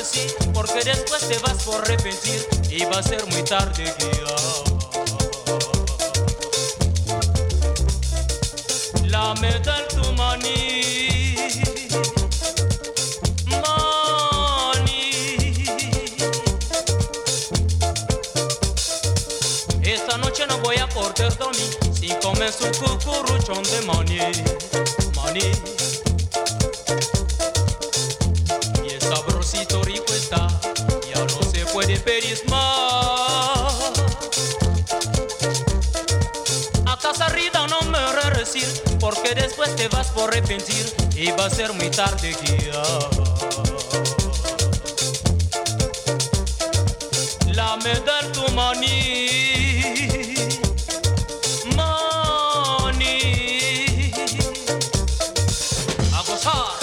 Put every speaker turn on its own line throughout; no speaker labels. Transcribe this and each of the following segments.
sí, porque después te vas por arrepentir y va a ser muy tarde, guía. La medal tu maní, maní. Esta noche no voy a poder dormir si comes un cucuruchón de maní, maní. Y el sabrosito rico está, ya no se puede pedir más. A casa arriba no me regresir, porque después te vas por arrepentir y va a ser muy tarde, guía. La medal tu maní, maní. A gozar.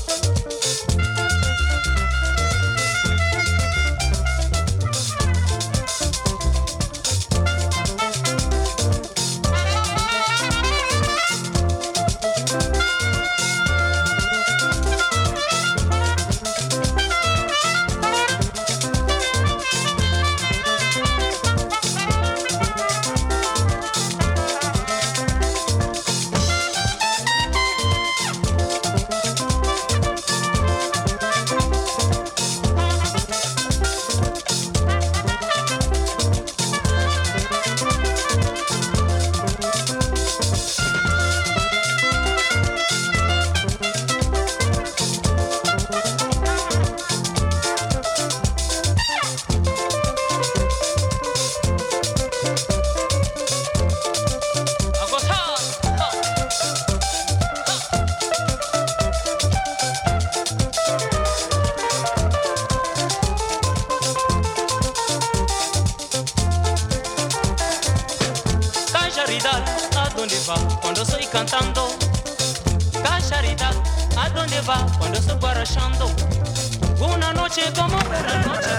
¿A dónde va cuando estoy cantando? Cacharidad, ¿a dónde va cuando estoy guarachando? Una noche como otra noche.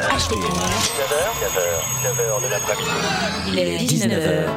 Il est 19h.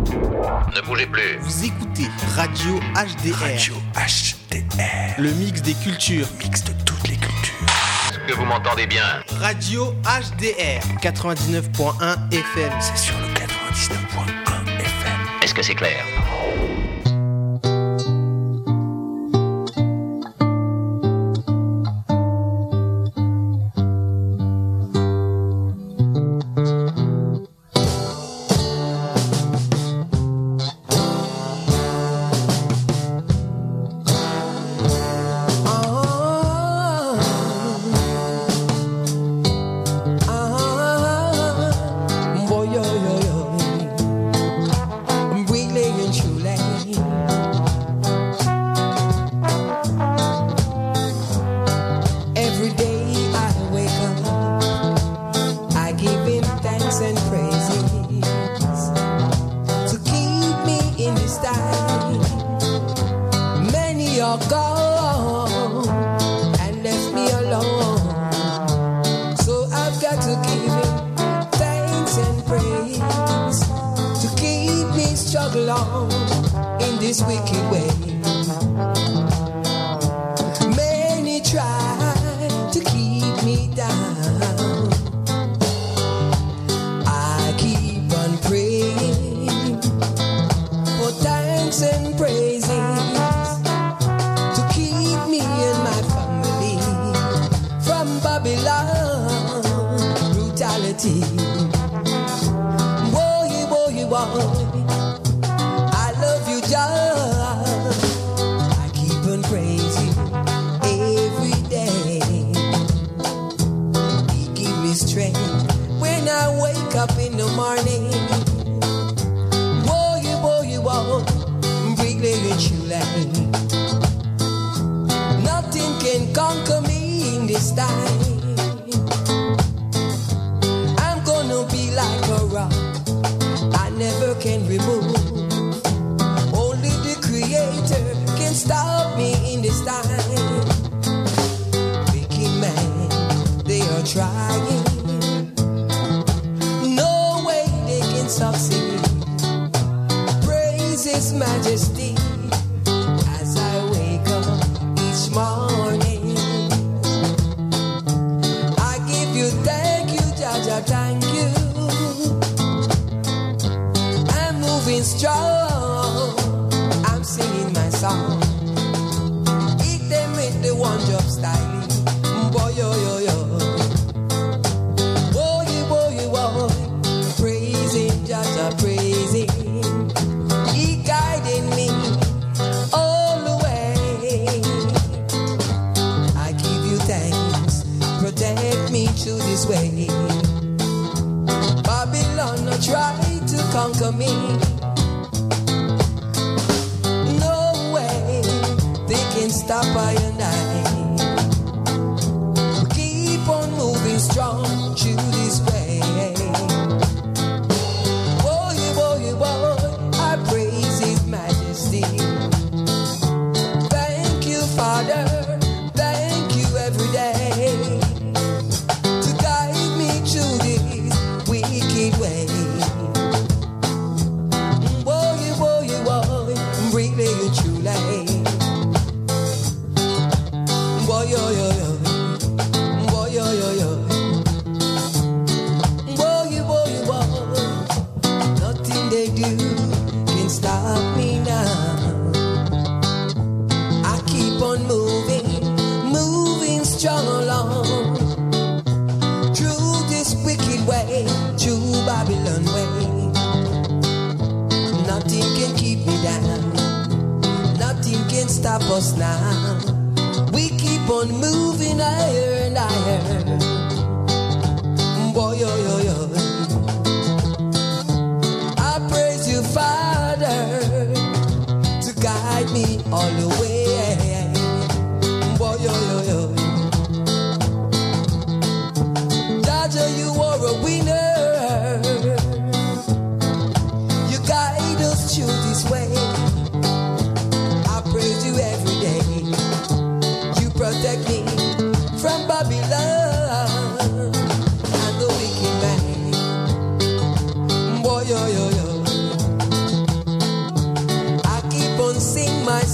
Ne bougez plus.
Vous écoutez Radio HDR.
Radio HDR.
Le mix des cultures.
Mix de toutes les cultures.
Est-ce que vous m'entendez bien?
Radio HDR 99.1 FM.
C'est sur le 99.1 FM.
Est-ce que c'est clair?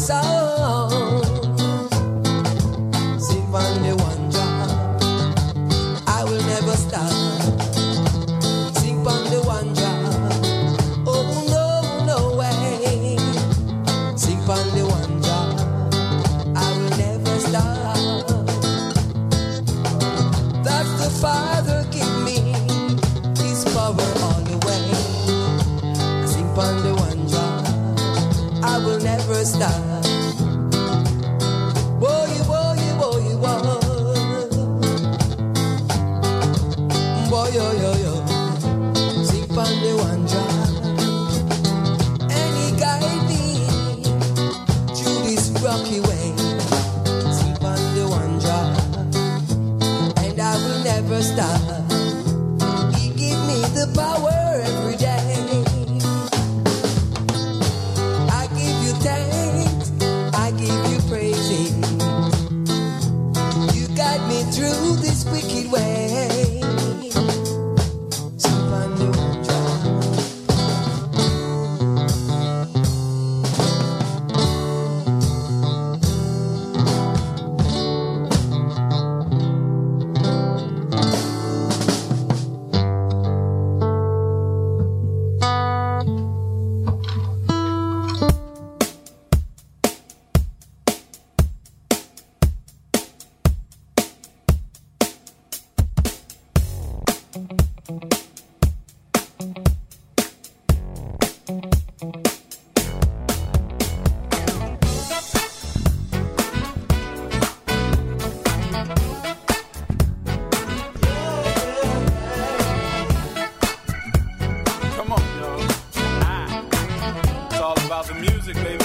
song. Sing on the one job. I will never stop. Sing on the one job. Oh no, no way. Sing on the one job. I will never stop. That's the Father give me His power all the way. Sing on the one job. I will never stop. Boy, boy, boy, boy. Boy, yo, yo, yo. Sing on the one job. And He guide me through this rocky way. Sing on the one job. And I will never stop. He give me the power every day. I give you thanks, I give you praise. You guide me through this wicked way. Sing on the one job.
Come on, y'all. It's all about the music, baby.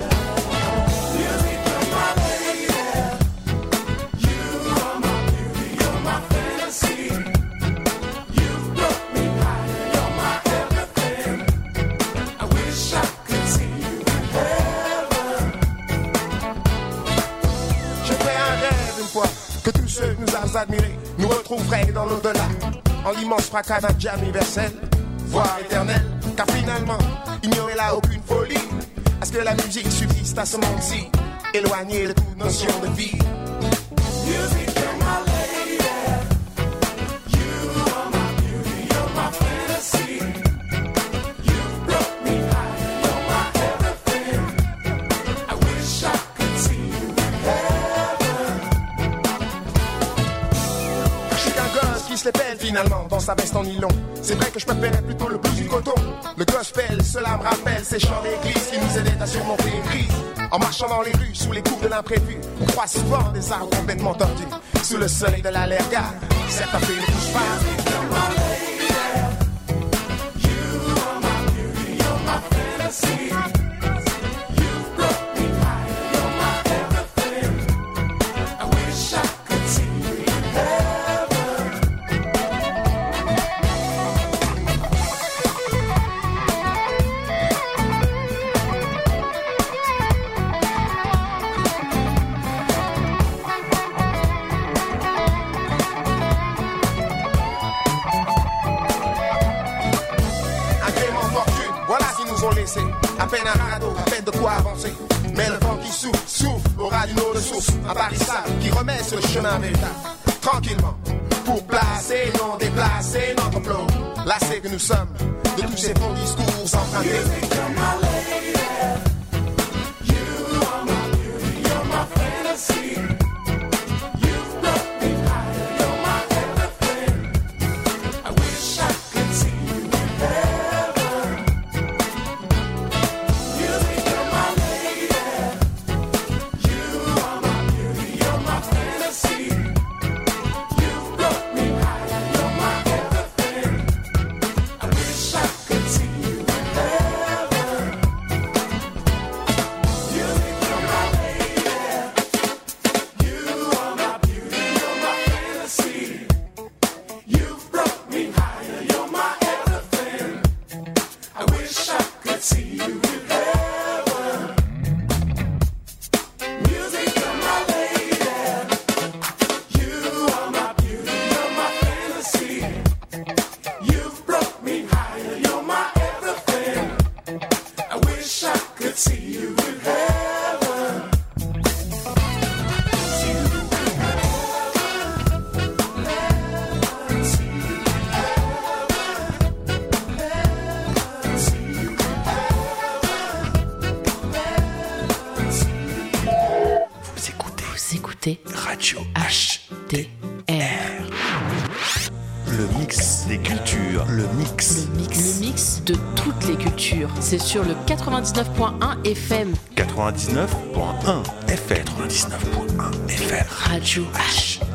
Je fais un rêve une fois que tous ceux que nous avons admirés nous retrouveraient dans l'au-delà, en l'immense fracas d'un jam universel, voire éternel, car finalement, il n'y aurait là aucune folie à ce que la musique subsiste à ce monde-ci, éloigné de toute notion de vie. Music, you're my lady. You are my beauty, you're my fantasy. You brought me high, you're my everything. I wish I could see you in heaven. Je suis qu'un gosse qui se l'épelle finalement dans sa veste en nylon. C'est vrai que je préférais plutôt le blues du coton. Le gospel, cela me rappelle ces chants d'église qui nous aidaient à surmonter les crises. En marchant dans les rues, sous les coups de l'imprévu, on croise souvent des arbres complètement tordus. Sous le soleil de la lerga, certains fait les touches pas. À peine un radeau, à peine de quoi avancer. Mais le vent qui souffle, souffle, aura d'une autre source intarissable qui remet sur le chemin véritable. Tranquillement, pour placer, non déplacer notre flot. Lassés que nous sommes de tous ces faux discours empruntés.
Radio HDR.
Le mix des cultures. Le mix
de toutes les cultures. C'est sur le 99.1 FM.
99.1 FM.
99.1 FM.
Radio HDR.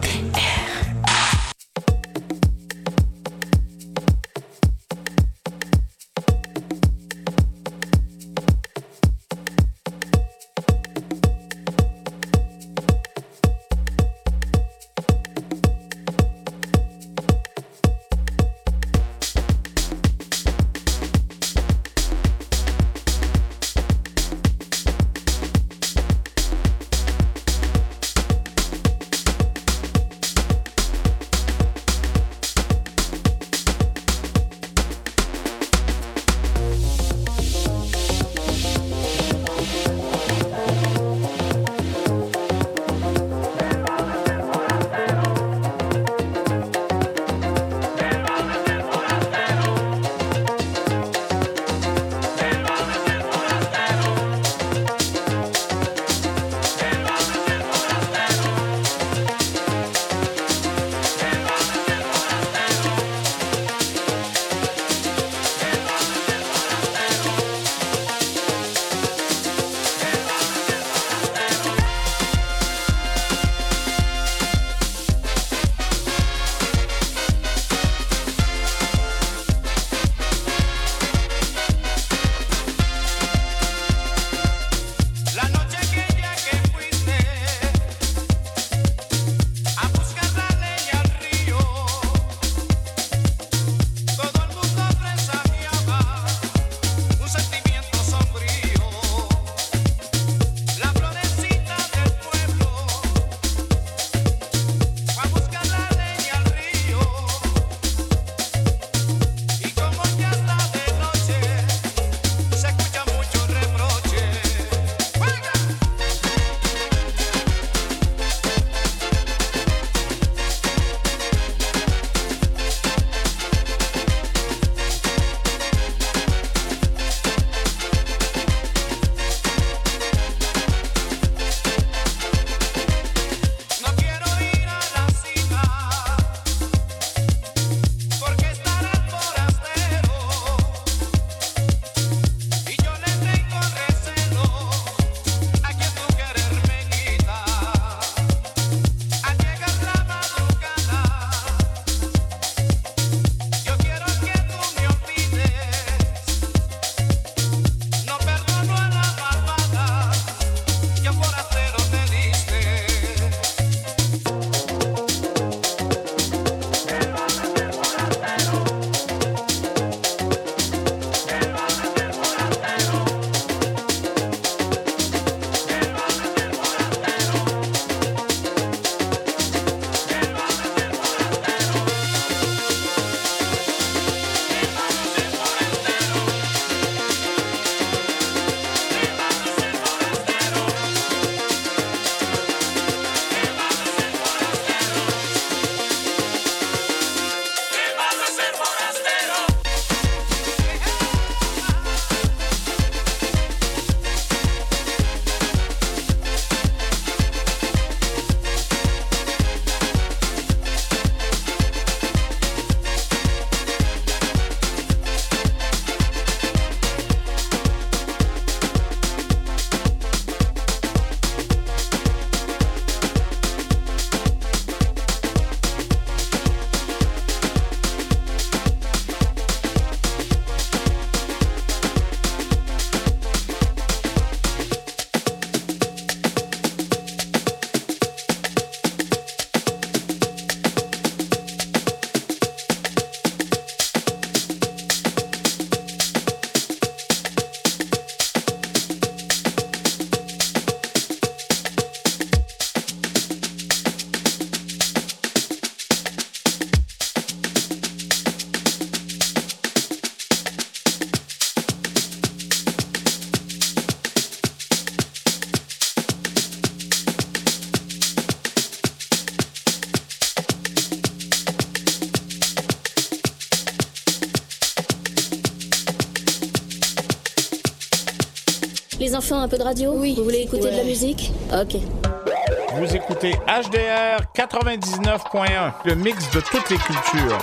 Les enfants, un peu de radio? Oui. Vous voulez écouter de la musique? Ok. Vous écoutez HDR 99.1, le mix de toutes les cultures.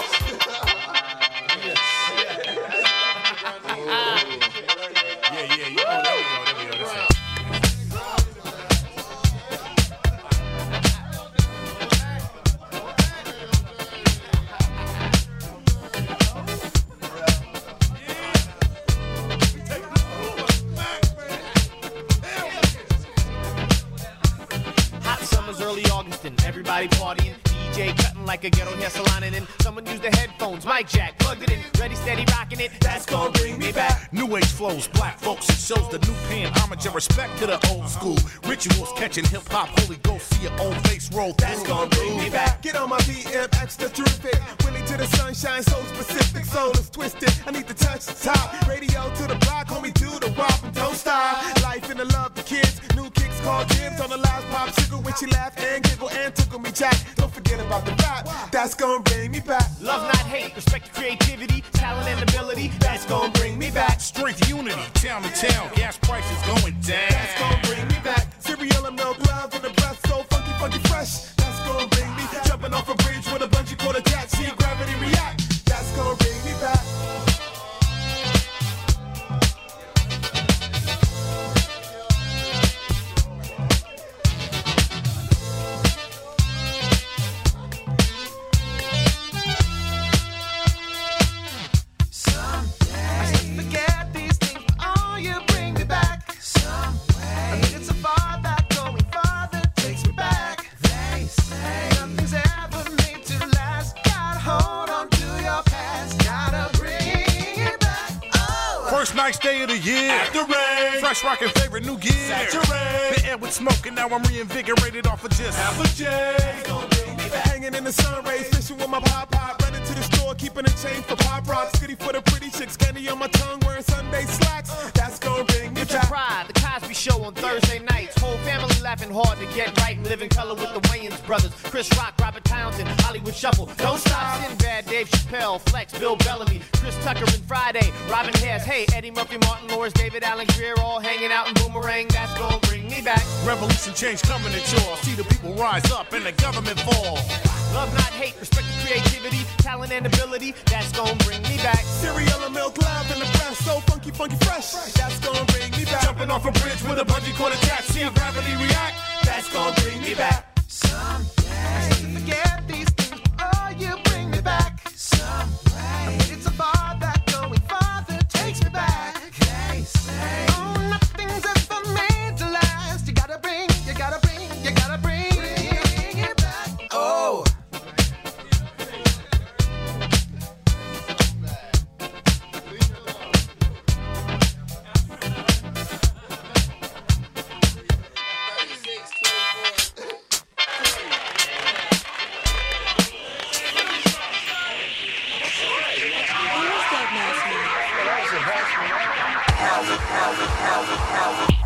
Everybody partying, DJ cutting like a ghetto hair salon, and then someone used the headphones, mic jack, plugged it in, ready, steady, rocking it. That's gonna bring me back.
New age flows, black folks, it shows the new pan, homage and respect to the old school. Rituals catching hip hop, Holy Ghost, see your own face roll.
That's gonna bring me back.
Get on my BM, extra terrific. Willie to the sunshine, so specific, soul is twisted. I need to touch the top. Radio to the block, homie, do the wop and don't stop. Life in the love, the kids, new kicks called Jibs on the last popsicle when she laughed and giggle and tickle me jack. Don't forget about the rap, that's gonna bring me back.
Love not hate, respect the creativity, talent and ability, that's gonna bring me back.
Strength, unity, town to town, gas prices going down.
That's gonna bring me back. Cereal and milk, love and the breath, so funky, funky fresh. That's gonna bring me back. Jumping off a bridge with a bungee cord attached, see gravity react. That's gonna bring me back.
Nice day of the year.
After rain.
Fresh rockin' favorite new gear.
Saturate.
The air with smoke and now I'm reinvigorated off of just
half a J. Hanging in the sun rays, fishing with my pop. Running to the store, keeping a chain for pop rocks. Goodie for the pretty chicks, candy on my tongue, wearing Sunday slacks. That's gonna bring me
back.
Get
Pride, the Cosby Show on Thursday nights. Whole family laughing hard to get right and live in color with the Wayans brothers. Chris Rock, Robert Townsend, Hollywood Shuffle. Don't stop. Sinbad, Dave Chappelle, Flex, Bill Bellamy, Chris Tucker and Friday, Robin Hess, hey, Eddie Murphy, Martin Lawrence, David Allen Greer, all hanging out in Boomerang. That's gonna bring me back.
Revolution change coming at y'all. See the people rise up and the government fall.
Love not hate, respect the creativity, talent and ability. That's gonna bring me back.
Cereal and milk, love and the breath, so funky, funky fresh. That's gonna bring me back.
Jumping off a bridge with a bungee cord attached, see gravity react.
That's gonna bring me back.
Someday, forget these things, oh, you bring me back. Someday, it's a bar that going farther takes me back. They say, oh, nothing's ever made to last. You gotta bring it back. Oh.
House.